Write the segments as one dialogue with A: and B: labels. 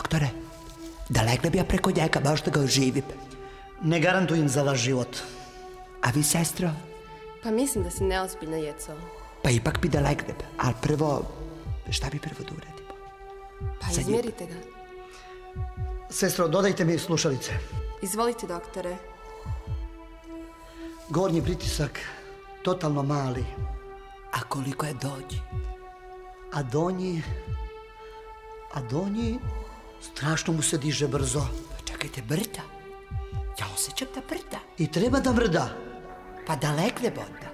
A: Doktore, da legne bi ja preko njega, baš da ga oživim.
B: Ne garantujem za vaš život.
A: A vi, sestro?
C: Pa mislim da si neozbiljna, Jeco.
A: Pa ipak bi da legnem, ali prvo, šta bi prvo da uradimo?
C: Pa izmjerite ga.
B: Sestro, dodajte mi slušalice.
C: Izvolite, doktore.
B: Gornji pritisak, totalno mali.
A: A koliko je donji?
B: A donji, strašno mu se diže brzo.
A: Pa čekajte, brda. Ja osjećam da brda.
B: I treba da brda.
A: Pa da legnem onda.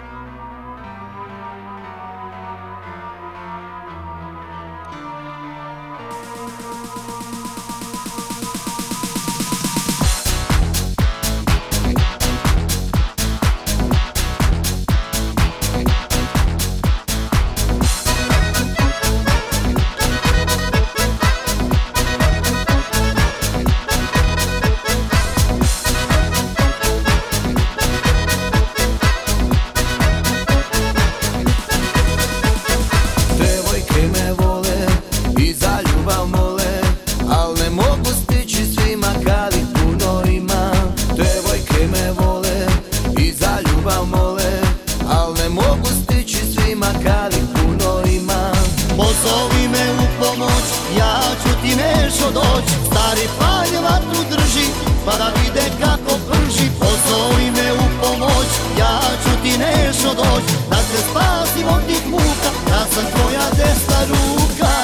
B: Pozovi me u pomoć, ja ću ti nešto doć. Stari panj vatru drži, pa da vide kako prži. Pozovi me u pomoć, ja ću ti nešto doć. Da se spasim od tih muka, ja sam tvoja desna ruka.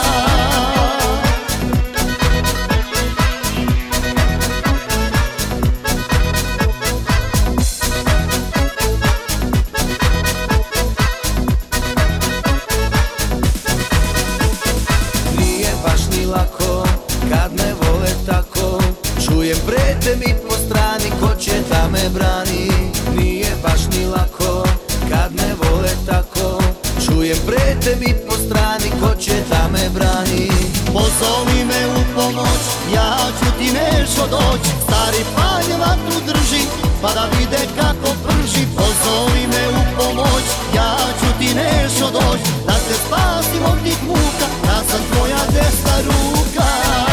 D: Kad me vole tako, čujem prete mi po strani, ko će da me brani. Nije baš ni lako, kad me vole tako, čujem prete mi po strani, ko će da me brani.
B: Pozovi me u pomoć, ja ću ti nešto doć. Stari panj vatru drži, pa da vide kako prži. Pozovi me u pomoć, ja ću ti nešto doć. Da se spasim od tih muka, ja sam tvoja desna ruka.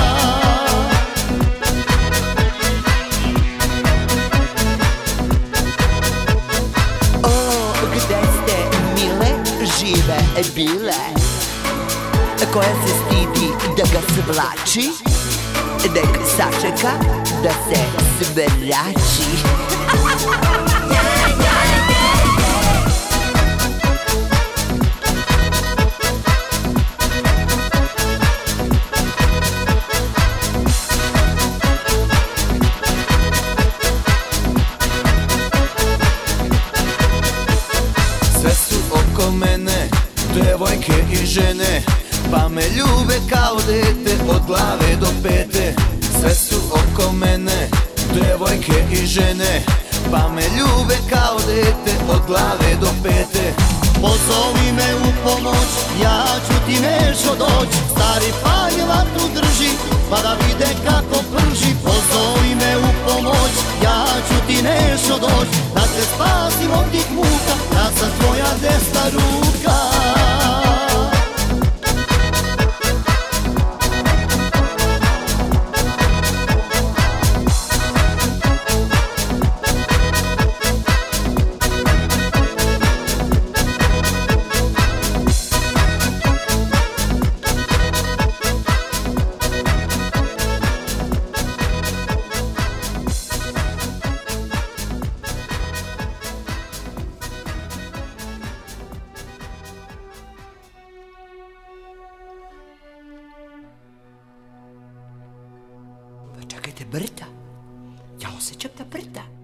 A: Žive bile, koja se stidi da ga svlači, nek sačeka da se svrači.
D: Sve su oko mene, devojke i žene, pa me ljube kao dete od glave do pete. Sve su oko mene, devojke i žene, pa me ljube kao dete od glave do pete.
B: Pozovi me u pomoć, ja ću ti nešto doć. Stari panj vatru drži, pa da vide kako prži. Pozovi me u pomoć, ja ću ti nešto doć. Da se spasim od tih muka, ja sam tvoja desna ruka.
A: Pa čekajte, brda. Ja osjećam da brda.